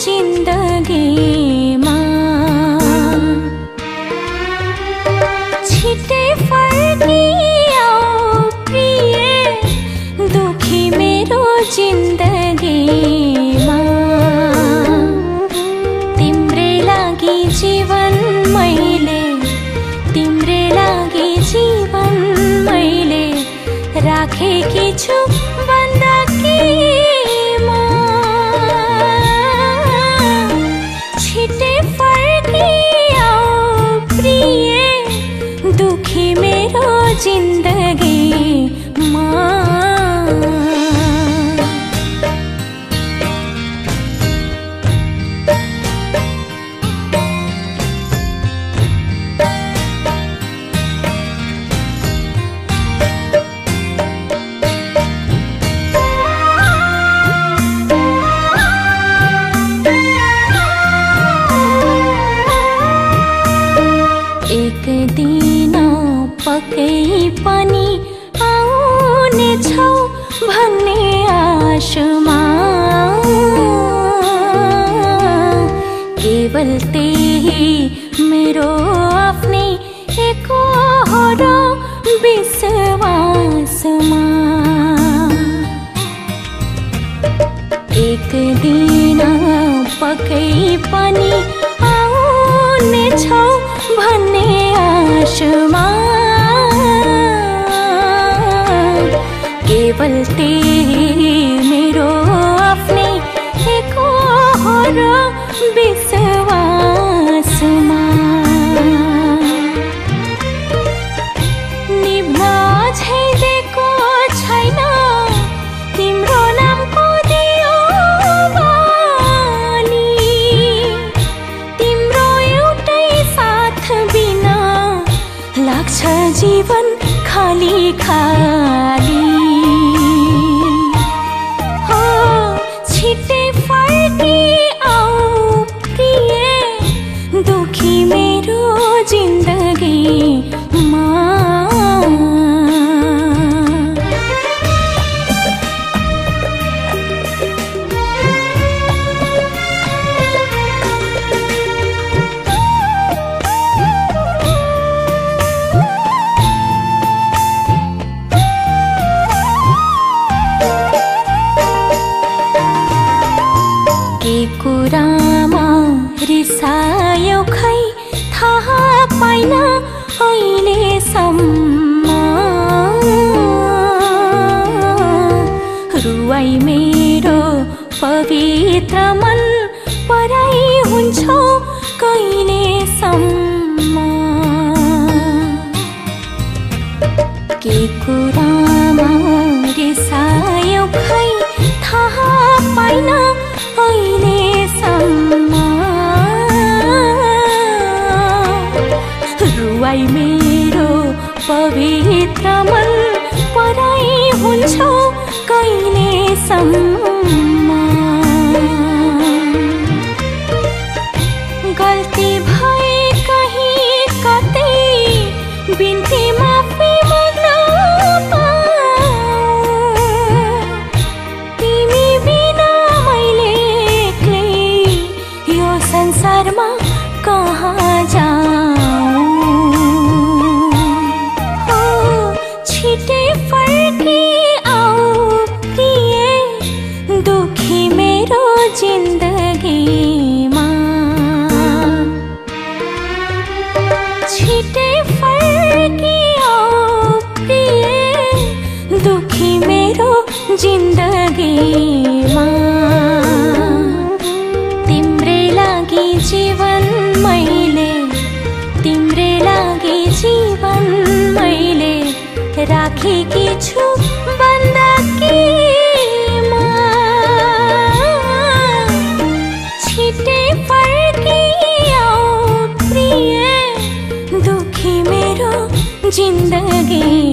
जिन्दगीमा छिट्टै फर्किआऊ प्रिय दुखी मेरो जिन्दगीमा तिम्रै लागि जीवन मैले तिम्रै लागि जीवन मैले राखेकी छु बन्दकीमा छिट्टै फर्किआऊ प्रिय दुखी मेरो जिन्दगीमा एक दिन पक्कै पनि आउनेछौ भन्ने आशमा केवल त्यही मेरो आफ्नै एकहोरो विश्वासमा एक दिन पक्कै पनि आउनेछौ भन्ने आशमा केवल त्यही मेरो आफ्नै एकहोरो विश्वासमा निभ्न अझै दिएको छैन तिम्रो नामको दियो बाली तिम्रो एउटै साथ बिना लाग्छ जीवन खाली खाली हो छिट्टै फर्किआऊ प्रिय दुखी मेरो जिन्दगीमा कुरामा रिसायो खै थाहा पाइन अहिलेसम्म रुवाई मेरो पवित्र मन पराई हुन्छौ कहिलेसम्म के कुरामा रिसायो खै थाहा पाइन अहिलेसम्म रुवाई मेरो पवित्र मन पराई हुन्छौ कहिलेसम्म गल्ती भए कहीँ कतै बिन्ती माफी माग्न तिमी बिना मैले एक्लै यो संसारमा कहाँ जाऊँ हो छिट्टै फर्किआऊ प्रिय दुखी मेरो जिन्दगीमा छिट्टै फर्किआऊ प्रिय दुखी मेरो जिन्दगीमा तिम्रै लागि जीवन मैले तिम्रै लागि जीवन मैले राखेकी छु बन्दकीमा छिट्टै फर्किआऊ प्रिय दुखी मेरो जिन्दगी